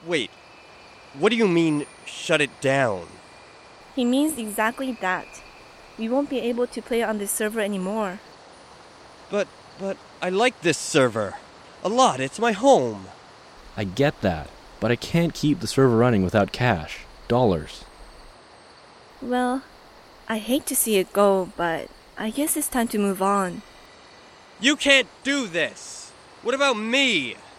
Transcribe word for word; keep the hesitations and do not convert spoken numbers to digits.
Wait, what do you mean, shut it down? He means exactly that. We won't be able to play on this server anymore. But, but, I like this server. A lot, it's my home. I get that, but I can't keep the server running without cash. Dollars. Well, I hate to see it go, but I guess it's time to move on. You can't do this! What about me?